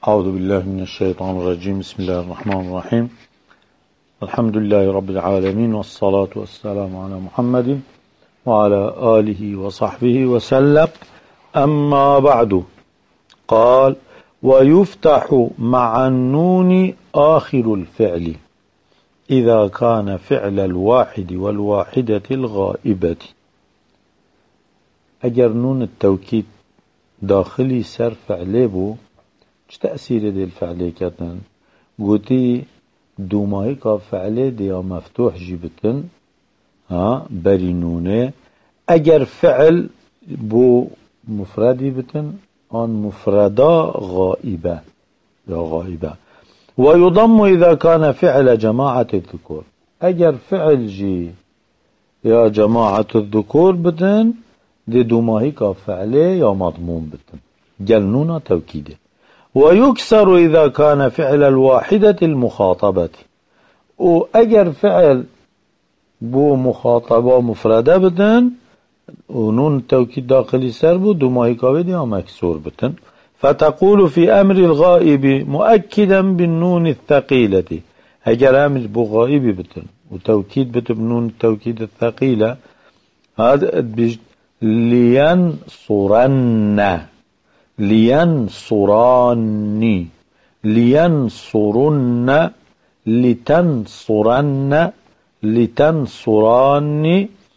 أعوذ بالله من الشيطان الرجيم. بسم الله الرحمن الرحيم. الحمد لله رب العالمين، والصلاة والسلام على محمد وعلى آله وصحبه وسلم. أما بعد، قال: ويفتح مع النون آخر الفعل إذا كان فعل الواحد والواحدة الغائبة. اگر نون التوكيد داخلي سر فعله بو، چه تأثیر دل فعله کردن؟ گوتی دومایی که فعله دیا مفتوح جیبتن بری نونه. اگر فعل بو مفردی بتن، آن مفردا غائبه یا غائبه. ويضم إذا كان فعل جماعة الذكور. اگر فعل جي یا جماعة الذكور بتن، دي دومایی که فعله یا مضمون بتن. جلنونا توكيده. ويكسر إذا كان فعل الواحدة المخاطبة. وأجر فعل بو مخاطبة مفردة بدن، ونون التوكيد داخلي سر بو دوماهي كاوي دي مكسور بدن. فتقول في أمر الغائب مؤكدا بالنون الثقيلة. أجر أمر بو غائب بدن وتوكيد بدن بنون التوكيد الثقيلة، هذا لينصرن، لينصراني، لينصرن، لتنصرن، لتنصراني،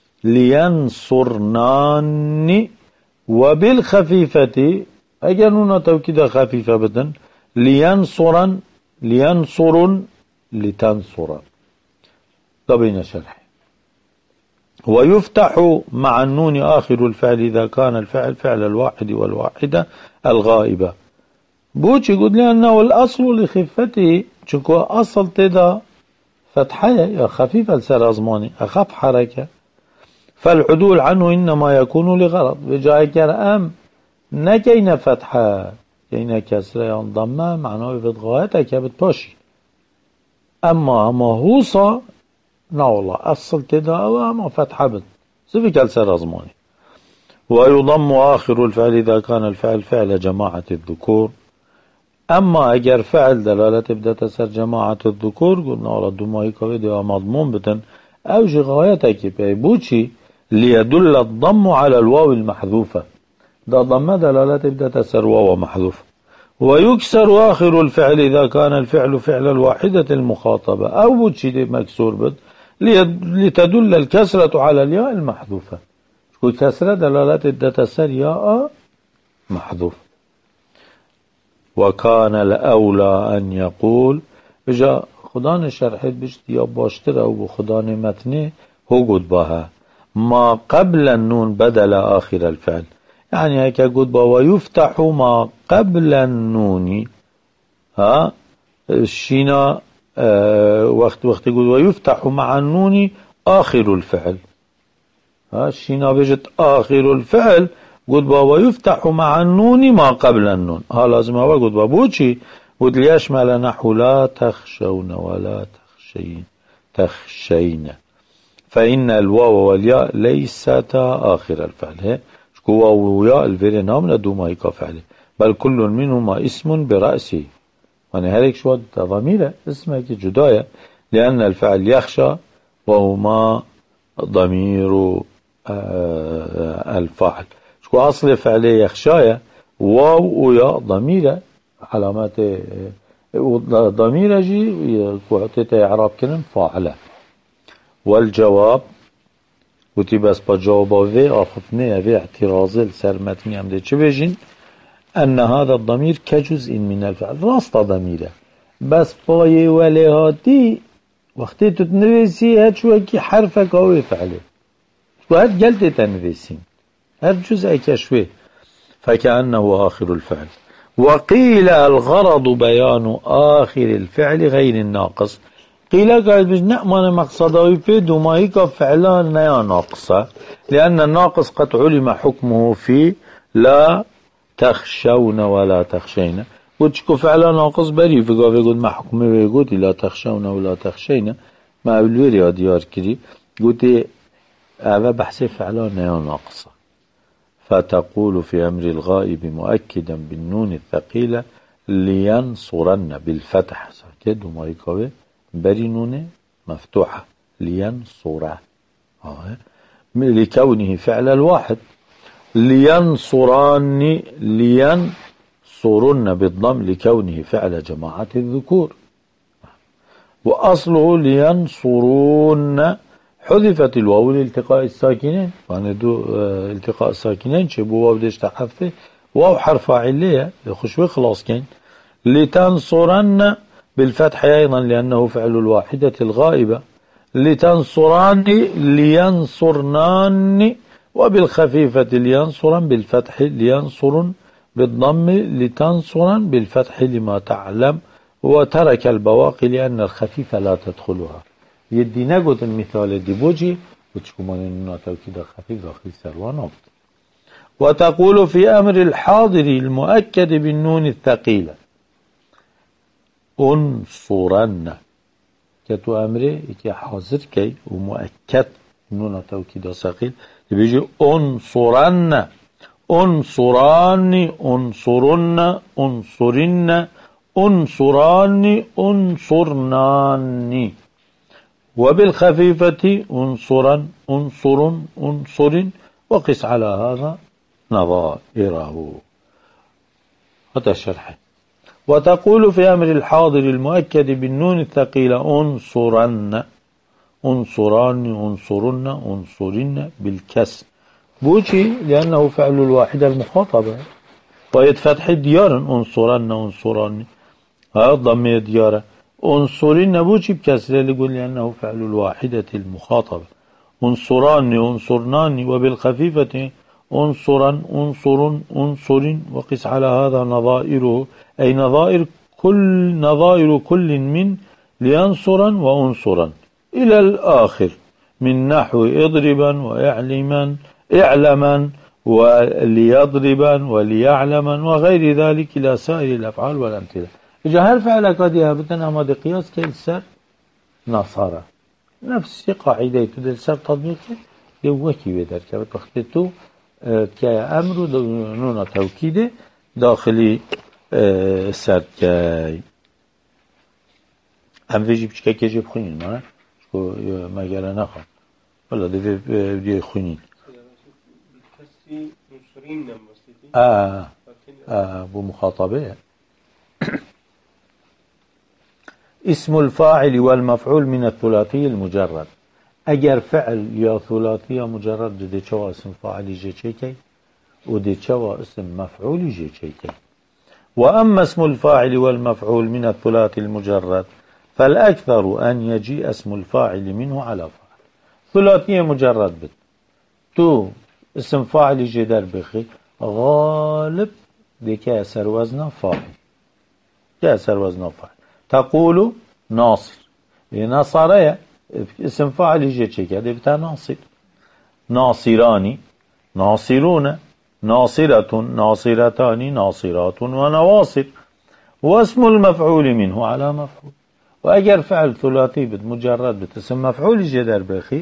لينصرناني. وبالخفيفة اگر نونا توكيد خفيفة بدن، لينصرن، لينصرن، لتنصرن. ده بين شرح. ويفتح مع النون آخر الفعل إذا كان الفعل فعل الواحد والواحدة الغائبة. بوش يقول لأنه الأصل لخفته، چونكو أصل تدا فتحة يا خفيفة لسر أزماني أخف حركة، فالعدول عنه إنما يكون لغرض. بجاء كرأم نكين فتحة كين كسرة ينضمه معناه يفيد غايتك بتباشي. أما هوصا لا والله أصل تدا أما فتحة بد سيفك لسر أزماني. ويضم آخر الفعل إذا كان الفعل فعل جماعة الذكور. أما أجر فعل دلالة تبدأ تسر جماعة الذكور، قلنا على الدمائي كويدي ومضمون بتن أوج غايتك بيبوشي ليدل الضم على الواو المحذوفة. ده ضم دلالة تبدأ تسر واو محذوفة. ويكسر آخر الفعل إذا كان الفعل فعل الواحدة المخاطبة، أو بوشي دي مكسور بد لتدل الكسرة على الياء المحذوفة. كسرة دلالة الدتسر ياء محذوف. وكان الأولى أن يقول، بجا خدان شرحت بشت يا باشتر أو بخدان متنه هو قد بها ما قبل النون بدل آخر الفعل. يعني هيك قد بها ويفتح ما قبل النون الشينا وقت يقول ويفتح مع النون آخر الفعل. الشينا بجت آخر الفعل قد با ويفتح مع النون ما قبل النون. ها لازم هو قد با بوشي قد ليشمل نحو لا تخشون ولا تخشين تخشين، فإن الواو والياء ليستا آخر الفعل. شكو واو وياء الفيري نام لدوما يكا فعله، بل كل منهما اسم برأسه. يعني هيك شو ضميره اسمه جداية، لأن الفعل يخشى وهما ضمير الفاعل. شكو أصل فعله يخشايا واو ويا ضميره علامات ضميره جي وعطيت إعراب كلمة فاعله. والجواب وتي بس بجوابه في آخفنه في اعتراضي لسرمتني عمده چه بجين؟ أن هذا الضمير كجزء من الفعل. راست ضميره بس باي ولهاتي وقتی تتنويسي هاد شو اكي حرفك هو فعله، شو هاد قلت تنويسين هاد جزء كشوه، فكأنه آخر الفعل. وقيل الغرض بيان آخر الفعل غير الناقص. قيل قال بج نأمن مقصده في دمائك فعلا نيا ناقصة، لأن الناقص قد علم حكمه في لا تخشون ولا تخشين. قلت شكو فعلا ناقص بري في قاف يقول ما حكمه ويقول لا تخشون ولا تخشين ما الوري ديار كري. قلت هذا بحث فعلا نيا ناقصة. فتقول في أمر الغائب مؤكدا بالنون الثقيلة لينصرن بالفتح ساكت وما يكوي برنون مفتوحة لينصر لكونه فعل الواحد. لينصران لينصرن بالضم لكونه فعل جماعة الذكور. وأصله لينصرون حذفت الواو لالتقاء الساكنين يعني التقاء الساكنين شبه واو ديش تحذفه واو حرف عليه يخش خلاص كين. لتنصرن بالفتح أيضا لأنه فعل الواحدة الغائبة. لتنصران لينصرنان وبالخفيفة لينصرن بالفتح لينصرن بالضم لتنصرا بالفتح لما تعلم. وترك البواقي لأن الخفيفة لا تدخلها. يدي نقول المثال دي بوجي وتشكمان إنه توكيد خفيف داخل سروان. وتقول في أمر الحاضر المؤكد بالنون الثقيلة انصرن كتو أمره كي حاضر كي ومؤكد نون توكيد ثقيل بيجي انصرن انصران انصرن انصرن انصران انصرنان. وبالخفيفة انصرا انصر انصر وقس على هذا نظائره. هذا الشرح. وتقول في أمر الحاضر المؤكد بالنون الثقيلة انصرن انصران انصرن انصرن بالكسر بوشي لأنه فعل الواحدة المخاطبة ويتفتح ديارا انصرن انصران ضم ديارا انصرن بوشي بكسر يقول لأنه فعل الواحدة المخاطبة انصران انصرنان وبالخفيفة انصرا انصر انصر وقس على هذا نظائره أي نظائر كل من لينصرا وانصرا إلى الآخر من نحو اضربا ويعلما اعلما وليضربا وليعلما وغير ذلك إلى سائر الأفعال والأمثلة. إذا هل فعل قد يهبتنا أما دي قياس كالسر نصارى نفس قاعدة تدلسر تطبيق يوكي بدرك بتختتو كأمر نون توكيد داخلي سركي هم ویجی بچه که جب خونین نه شو مگره نخوام ولی دیگه خونین بو مخاطبه اسم الفاعل والمفعول من الثلاثي المجرد. اگر فعل یا ثلاثی یا مجرد ده چوا اسم فاعلی جه چه کی و ده چوا اسم مفعولی جه چه کی. وأما اسم الفاعل والمفعول من الثلاثي المجرد فالأكثر أن يجيء اسم الفاعل منه على فاعل. ثلاثية مجرد بت تو اسم فاعل جدر بخي غالب دي كأسر وزن فاعل كأسر وزن فاعل. تقول ناصر نصرية اسم فاعل جدر بتا ناصر ناصراني ناصرون ناصرة ناصرتان ناصرات ونواصر. واسم المفعول منه على مفعول. وأجر فعل ثلاثي مجرد بتسم مفعول جدر بخي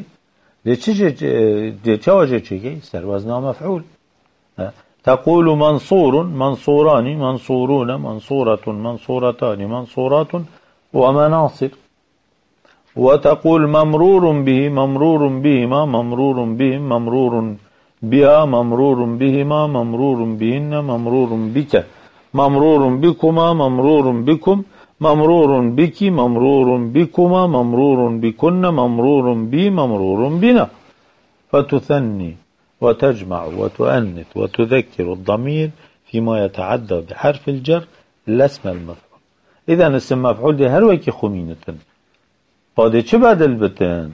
دي چواجه چيكي سر وزنا مفعول. تقول منصور منصوران منصورون منصورة منصورتان منصورات ومناصر. وتقول ممرور به ممرور بهما ممرور بهم ممرور بها ممرور بهما ممرور بهن ممرور بك ممرور بكما ممرور بكم ممرور بك ممرور بكما ممرور بكن ممرور بي ممرور بنا. فتثني وتجمع وتؤنث وتذكر الضمير فيما يتعدى بحرف الجر لا اسم المفعول. إذا اسم مفعول ده هر وكي خمينة هذا چه بدل بتن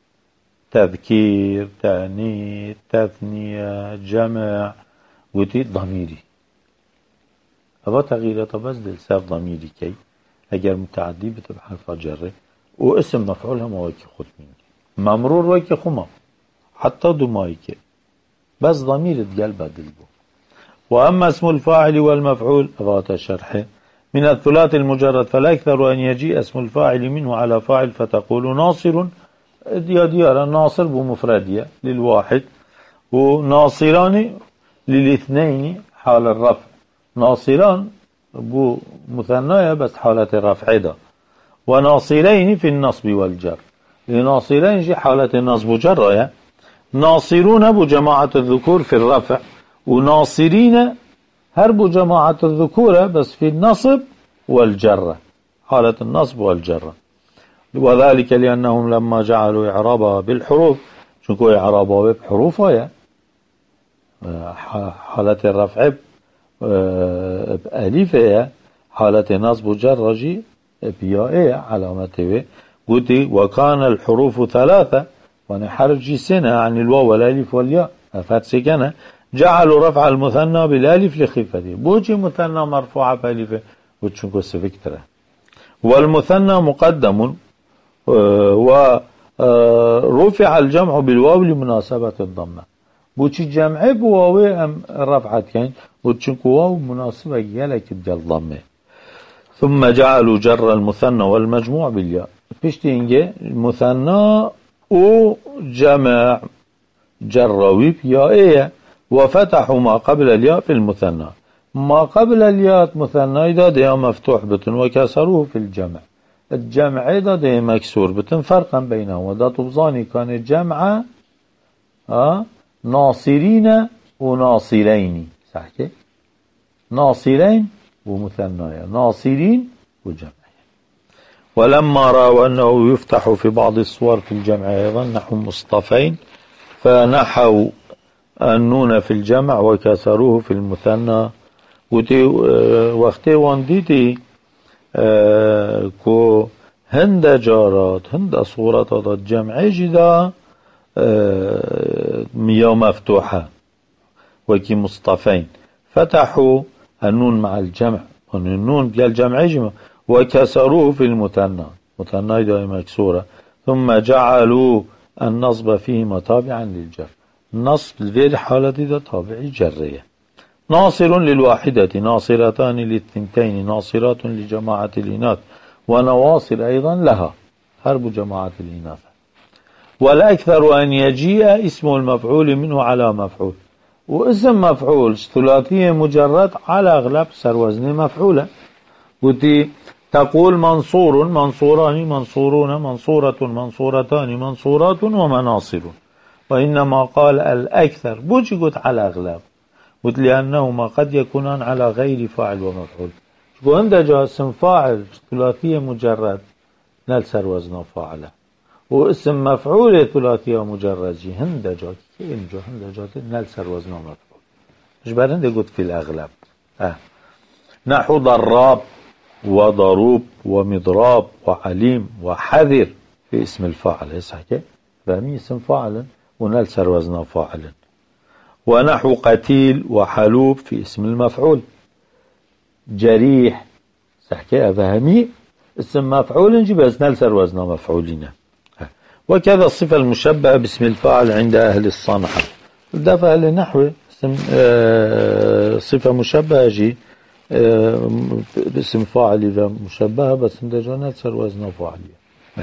تذكير تأنيث تثنية جمع وتي ضميري هذا تغييرات بس دلسر ضميري كي اگر متعدي بحرف جر واسم مفعول هم وكي خود منك ممرور وكي خما حتى دمائك بس ضمير تقل بدل بو. وأما اسم الفاعل والمفعول هذا شرحه من الثلاث المجرد فالأكثر أن يجيء اسم الفاعل منه على فاعل فتقول ناصر ديار ناصر بمفردية للواحد وناصران للاثنين حال الرفع ناصران بو مثنى بس حالة رفع ده. وناصرين في النصب والجر، لناصرين جي حالة النصب وجر. ناصرون ابو جماعة الذكور في الرفع، وناصرين هربوا جماعة الذكورة بس في النصب والجرة، حالة النصب والجرة. وذلك لأنهم لما جعلوا إعرابها بالحروف، شنكو إعرابها بحروفها حالة الرفع بأليفها، حالة النصب والجرة جي بيائية علامته. قلت وكان الحروف ثلاثة، ونحرج سنة عن الواو والالف والياء أفات سكنة، جعلوا رفع المثنى بالالف لخفته. بوجي مثنى مرفوعة بألفه وتشنكو سفكتره. والمثنى مقدم ورفع الجمع بالواو لمناسبة الضمة. بوجي جمع بواو رفعت كين وتشنكو واو مناسبة يلك الضمة. ثم جعلوا جر المثنى والمجموع بالياء. بيشتينجي المثنى وجمع جروي بيائية، وفتحوا ما قبل الياء في المثنى. ما قبل الياء مثنى إذا ده مفتوح بتن، وكسروه في الجمع. الجمع إذا ده مكسور بتن، فرقا بينهم. وده طبزاني كان الجمع ناصرين وناصرين، صح كده؟ ناصرين ومثنى، ناصرين وجمع. ولما رأوا أنه يفتح في بعض الصور في الجمع أيضا نحو مصطفين، فنحوا النون في الجمع وكسروه في المثنى. وقتی واندیدی كو هند جارات هند صورات هذا الجمع جدا مياه مفتوحة وكي مصطفين، فتحوا النون مع الجمع، النون بيا الجمع جمع، وكسروه في المثنى، مثنى دائما مكسورة. ثم جعلوا النصب فيهما تابعا للجر. النصب في حالة ده تابعي جرية. ناصر للواحدة، ناصرتان للثنتين، ناصرات لجماعة الإناث، ونواصر أيضا لها، حرب جماعة الإناث. والأكثر أن يجيء اسم المفعول منه على مفعول، واسم مفعول ثلاثي مجرد على أغلب سر وزن مفعولة. تقول منصور، منصوران، منصورون، منصورة، منصورتان، منصورات، ومناصر. وإنما قال الأكثر، بوجي قلت على أغلب، قلت لأنهما قد يكونان على غير فاعل ومفعول. شكو عندك اسم فاعل ثلاثية مجرد نال سر وزن فاعله، واسم مفعول ثلاثية مجرد جي هندجا كين هندجا نال سر وزن مفعول. مش بعدين قلت في الأغلب. نحو ضراب وضروب ومضراب وعليم وحذر في اسم الفاعل، صح كده؟ فهمي اسم فاعل ونال سر وزن فاعل. ونحو قتيل وحلوب في اسم المفعول. جريح، صح كده؟ فهمي اسم مفعول نجيب نال سر وزن مفعولين. وكذا الصفة المشبهة باسم الفاعل عند أهل الصنعة. الدفع لنحو اسم صفة مشبهة جي باسم فاعل إذا مشبهة بس عند جانات سر وزن فاعلية.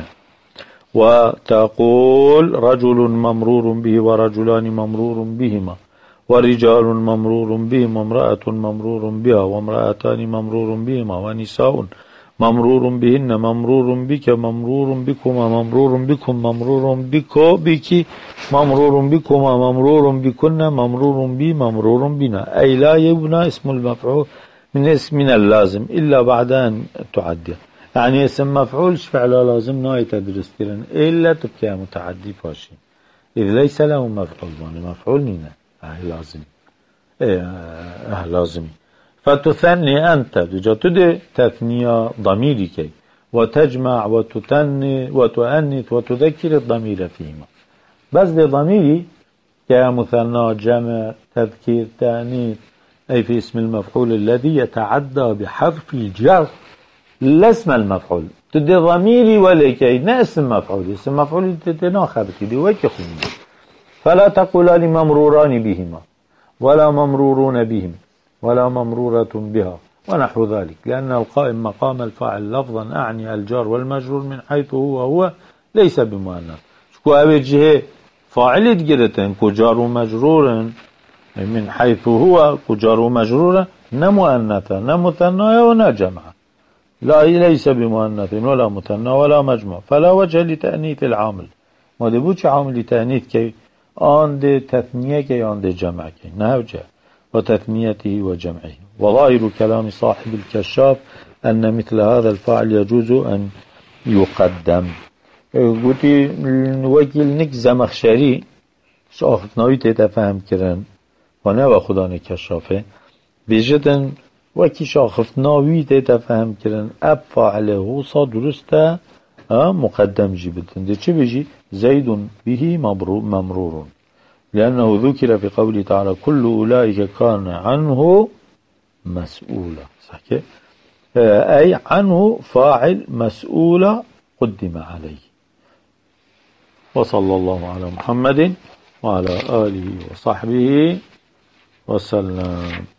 وتقول رجل ممرور به ورجلان ممرور بهما ورجال ممرور بهم وامرأة ممرور بها وامرأتان ممرور بهما ونساء ممرور بهن ممرور بك ممرور بكما ممرور بكم ممرور بكو بك ممرور بكما ممرور بكن ممرور بي ممرور بنا. أي لا يبنى اسم المفعول من اسمنا اللازم إلا بعد أن تعدي. يعني اسم مفعول فعل لازم ناي تدرس كرن إلا تبقى متعدي فاشي إذ ليس له مفعول، يعني مفعول نينا لازم لازم. فتثني أنت بجد تثنية ضميري كي، وتجمع وتثني وتؤنث وتذكر الضمير فيهما. بس لضميري كمثنى جمع تذكير تأنيث، أي في اسم المفعول الذي يتعدى بحرف الجر لا اسم المفعول. تدي ضميري ولكي نا اسم مفعول، اسم مفعول تتناخر كده وكخون. فلا تقول لي ممروران بهما ولا ممرورون بهم ولا ممرورة بها ونحو ذلك، لأن القائم مقام الفاعل لفظا أعني الجار والمجرور من حيث هو ليس بمؤنث. شكو أبي جهة فاعل تجرتن كجار ومجرور من حيث هو كجار ومجرور نمؤنثة نمثنى ولا جمع، لا ليس بمؤنث ولا مثنى ولا مجموع، فلا وجه لتأنيث العامل. ما دي بوش عامل تأنيث كي آن دي تثنية كي آن دي جمع كي نهوجه وتثنيته وجمعه. وظاهر كلام صاحب الكشاف أن مثل هذا الفاعل يجوز أن يقدم. قلت وكيل نك زمخشري شاخفناوي تتفهم كرن وانا خدا نكشافه بجدن وكي شاخفناوي تتفهم كرن اب فاعله صاد درسته مقدم جيبتن دي چه بيجي زيد به ممرور لأنه ذكر في قوله تعالى كل أولئك كان عنه مسؤولا، صح كده؟ أي عنه فاعل مسؤولا قدم عليه. وصلى الله على محمد وعلى آله وصحبه وسلم.